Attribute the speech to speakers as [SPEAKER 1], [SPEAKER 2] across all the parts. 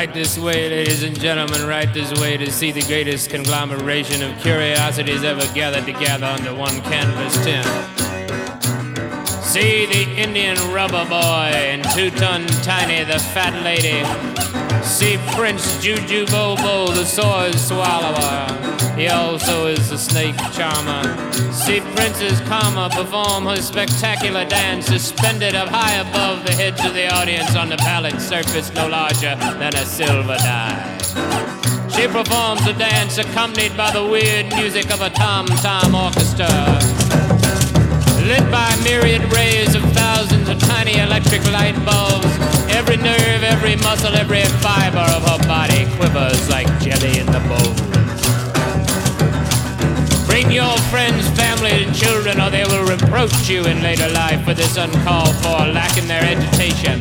[SPEAKER 1] Right this way, ladies and gentlemen, right this way to see the greatest conglomeration of curiosities ever gathered together under one canvas tent. See the Indian rubber boy and 2-ton Tiny the fat lady. See Prince Juju Bobo, the sword swallower. He also is the snake charmer. See Princess Karma perform her spectacular dance, suspended up high above the heads of the audience on the pallid surface no larger than a silver dime. She performs the dance accompanied by the weird music of a tom-tom orchestra, lit by myriad rays of thousands of tiny electric light bulbs. Every nerve, every muscle, every fiber of her body quivers like jelly in the bowl. Bring your friends, family, and children, or they will reproach you in later life for this uncalled for lack in their education.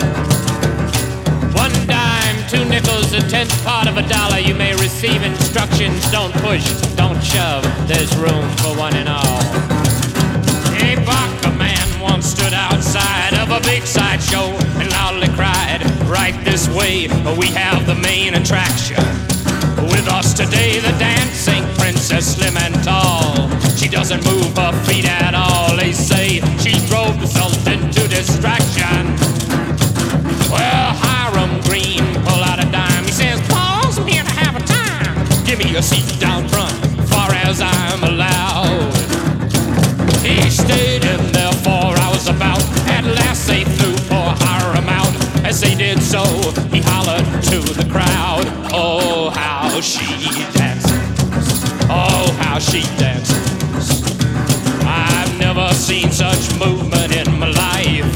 [SPEAKER 1] 1 dime, 2 nickels, a 10th part of a dollar. You may receive instructions. Don't push, don't shove. There's room for one and all. A Barker man once stood outside of a big sideshow and loudly cried, "Right this way, we have the main attraction. With us today, the dancing princess, slim and tall. She doesn't move her feet at all. They say she drove herself into distraction." Well, Hiram Green pull out a dime. He says, "Pause, I'm here to have a time. Give me a seat down front, far as I'm allowed." He stayed in there 4 hours about. At last they flew poor Hiram out. As they did so, he hollered to the crowd, "Oh, how she dances. Oh, how she dances. I've never seen such movement in my life.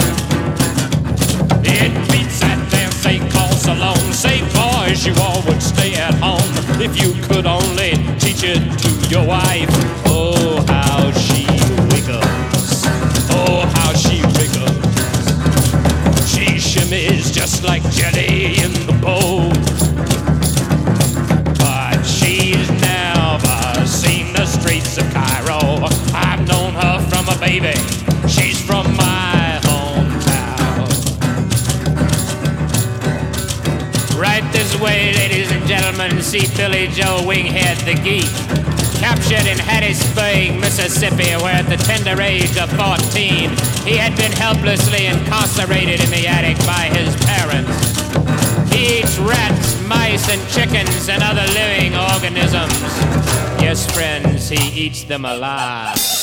[SPEAKER 1] It beats that dance they call Salome. Say, boys, you all would stay at home if you could only teach it to your wife. Oh, how she wiggles. Oh, how she wiggles. She shimmies just like jelly in the bowl. But she's never seen the streets of Cairo. I've known her from a baby. She's from my hometown." Right this way, ladies and gentlemen, see Billy Joe Winghead the Geek, captured in Hattiesburg, Mississippi, where at the tender age of 14, he had been helplessly incarcerated in the attic by his parents. He eats rats, mice, and chickens and other living organisms. Yes, friends, he eats them alive.